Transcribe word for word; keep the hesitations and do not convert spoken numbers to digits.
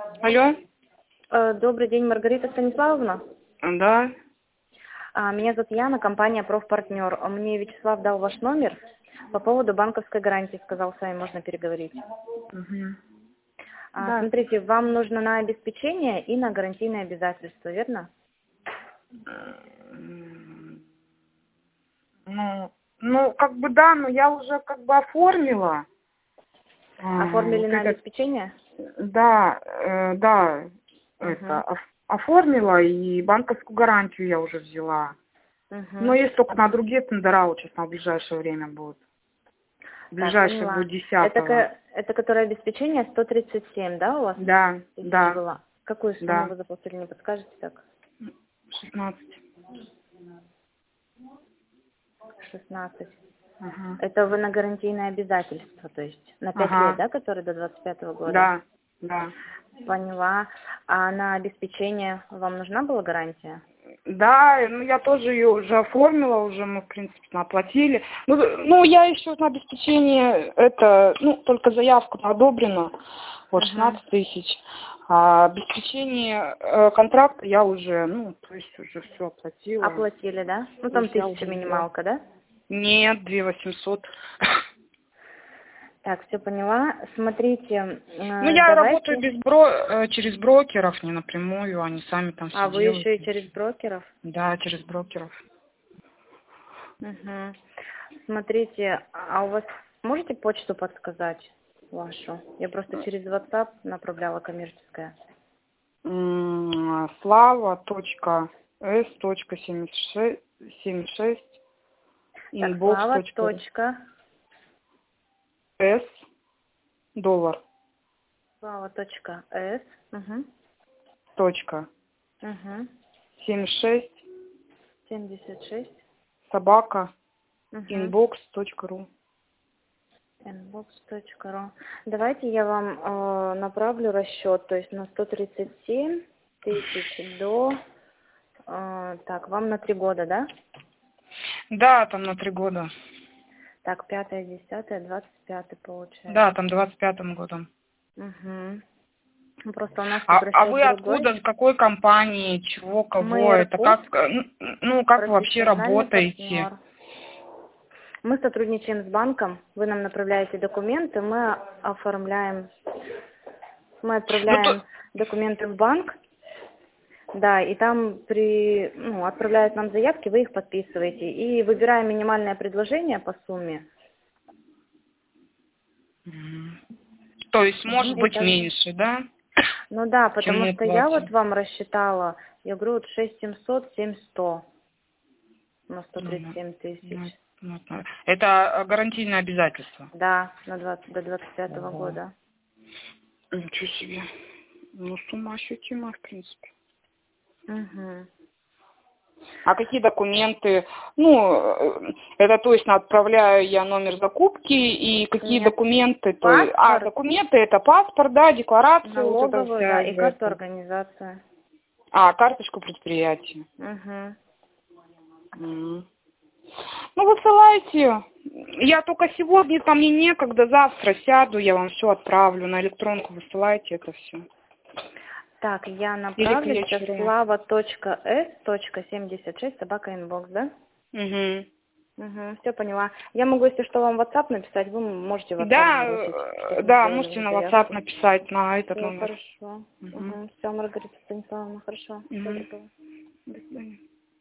Алло. Э, Добрый день, Маргарита Станиславовна. Да. А, Меня зовут Яна, компания «Профпартнер». Мне Вячеслав дал ваш номер по поводу банковской гарантии. Сказал, с вами можно переговорить. Угу. А, Да. Смотрите, вам нужно на обеспечение и на гарантийные обязательства, верно? М, Ну, ну, как бы да, но я уже как бы оформила. А, Оформили вот на этот, обеспечение? да, э, да, это, Угу. оф- оформила и банковскую гарантию я уже взяла. Но Угу. есть только на другие тендера, вот сейчас на ближайшее время будет. Так, Ближайшее поняла. будет Это, десятого. ко- это которое обеспечение сто тридцать семь, да, у вас Да, тысяч да, было? Какую сумму да. вы заплатили, не подскажете так? шестнадцать. шестнадцать. Ага. Это вы на гарантийное обязательство, то есть на пять лет, Ага. да, который до двадцать пятого года? Да, да. Поняла. А на обеспечение вам нужна была гарантия? Да, ну я тоже ее уже оформила, уже мы, в принципе, оплатили. Ну, ну я еще на обеспечение, это, ну, только заявка одобрена, вот Угу. шестнадцать тысяч. А обеспечение э, контракта я уже, ну, то есть уже все оплатила. Оплатили, да? Ну, То там есть я тысяча уже взяла. минималка, да? Нет, две восемьсот. Так, все поняла. Смотрите, Ну, э, я работаю давайте... без бро... э, через брокеров, не напрямую, они сами там все А вы делают. еще и через брокеров? Да, через брокеров. Угу. Смотрите, а у вас можете почту подсказать вашу? Я просто через WhatsApp направляла коммерческое. М, Слава точка с точка семьдесят шесть семьдесят шесть Так, инбокс Слава. точка ру. Точка. С доллар Слава. Точка. С. Угу. точка Угу. семьдесят шесть семьдесят шесть. собака Угу. инбокс точка ру. инбокс точка ру. Давайте я вам э, направлю расчет, то есть на сто тридцать семь тысяч до... э, так, вам на три года, да? Да, там на три года. Так, пятое, десятое, двадцать пятое получается. Да, там двадцать пятым годом. Угу. Просто у нас А, тут а расчет вы другой. откуда, с какой компании, чего, кого? Мы Это Иркут, как, э, ну, ну, как вы вообще профессиональный работаете? партнер. Мы сотрудничаем с банком. Вы нам направляете документы, мы оформляем, мы Ну, то, отправляем документы в банк. Да, и там при, ну, отправляют нам заявки, вы их подписываете. И выбираем минимальное предложение по сумме. Мгм. То есть Мгм, может и быть также... меньше, да, Ну да, чем потому мы что я вот платим? вам рассчитала, я говорю, вот шесть семьсот, семь сто на сто Ну, тридцать ну, семь тысяч. ну, ну, ну. Это э, гарантийное обязательство. Да, на двадцать, до двадцать пятого Ого. года. Ничего себе. Ну, сумма ощутимая, в принципе. Угу. А какие документы? Ну, э, это то есть отправляю я номер закупки и какие Нет, документы? То есть, а, паспорт, документы это паспорт, да, декларация, вот это налоговую, вся да, и из карту этого. организации. А, карточку предприятия. Угу. М. Ну, высылайте. Я только сегодня, там мне некогда, завтра сяду, я вам все отправлю. На электронку высылайте это все. Так, я Или к направлю сейчас вечеру. слава точка с точка семьдесят шесть собака инбокс, да? Угу. Угу, все поняла. Я могу, если что, вам в WhatsApp написать, вы можете в WhatsApp Да, сбросить, э, чтобы мы да, сделали можете вам на WhatsApp заявку. написать на этот Все номер. хорошо. Угу. Угу. Все, Маргарита Станиславовна, хорошо. Всего Угу. доброго. До свидания.